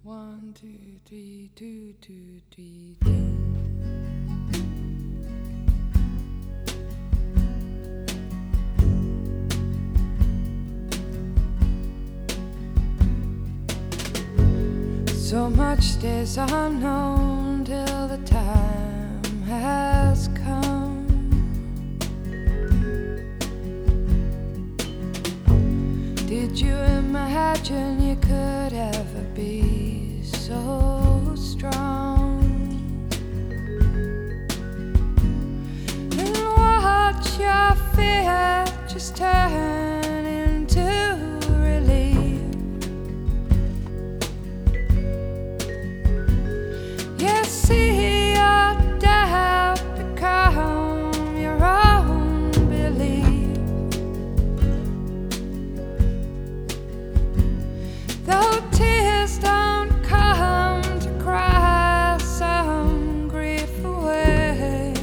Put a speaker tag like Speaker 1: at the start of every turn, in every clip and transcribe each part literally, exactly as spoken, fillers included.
Speaker 1: One, two, three, two, two, three, two. So much stays unknown till the time has come. Did you imagine you could ever be so strong? And watch your fear just turn into relief. You see your doubt become your own belief. Though tears don't come to cry some grief away,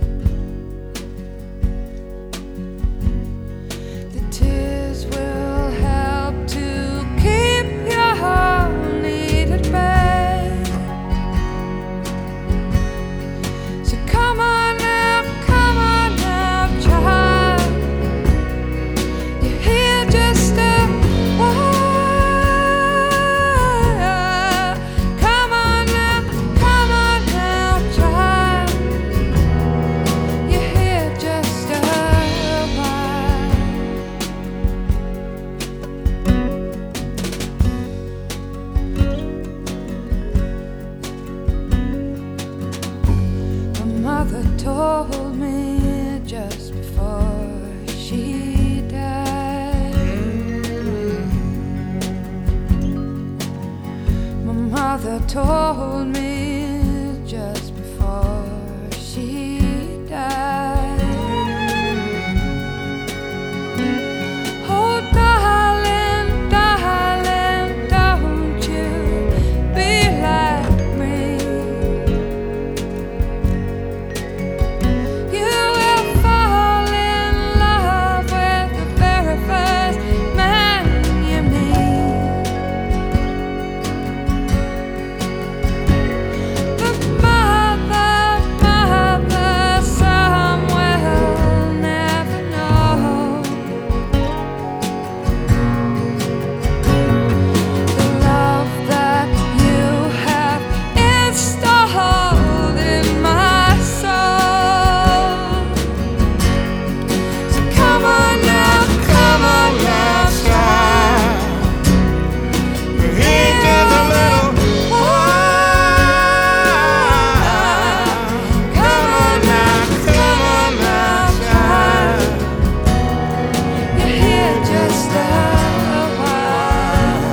Speaker 1: the tears will help to keep your need at bay. So come on now, come on now, child. You're here just a while. Come on now, come on now, child. You're here just a while. My mother told me just before she died. My mother told me just before she died. Oh, darling, darling, don't you be like me. You will fall in love with the very first man you meet. But mother, mother, some will never know the love that you have installed in my soul. So come on now, come on now, child. We're here just a little while. Come on now, come on now, child. You're here just a while.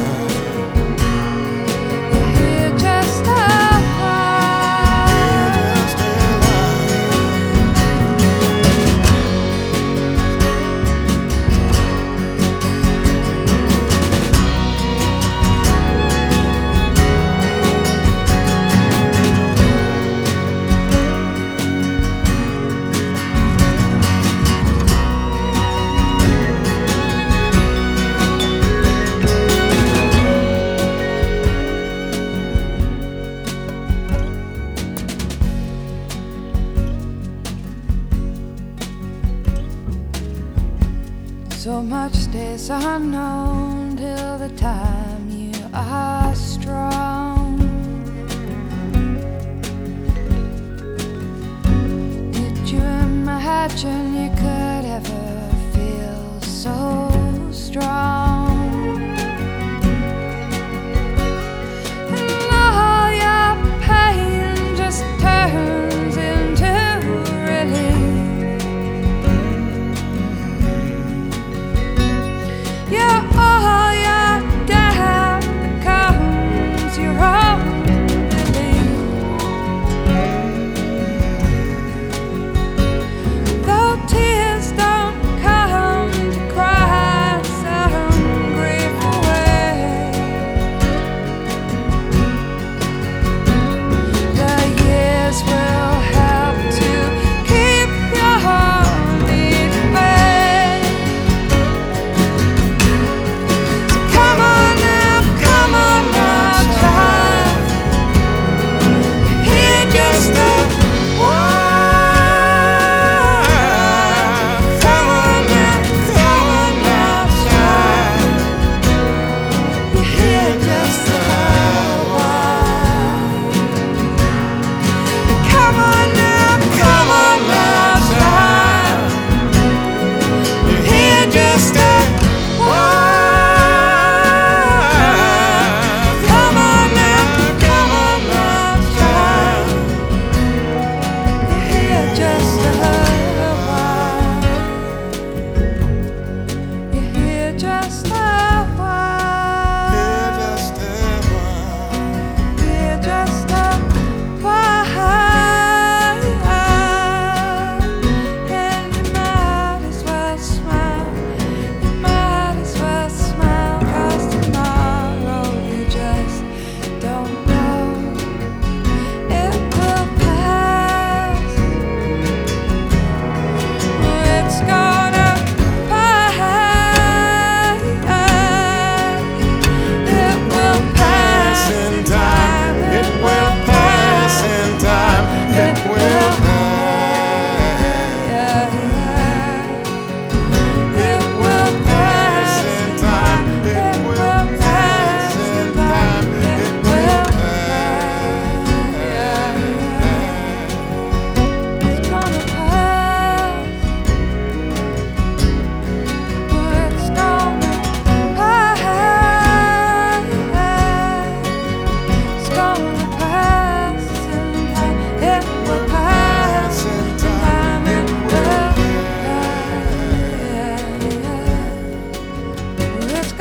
Speaker 1: You're here just a So much stays unknown till the time you are strong. Did you imagine you could ever feel so strong? And all your pain just turns into relief. Yeah, all your doubt becomes your own belief. Though tears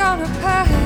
Speaker 1: down a path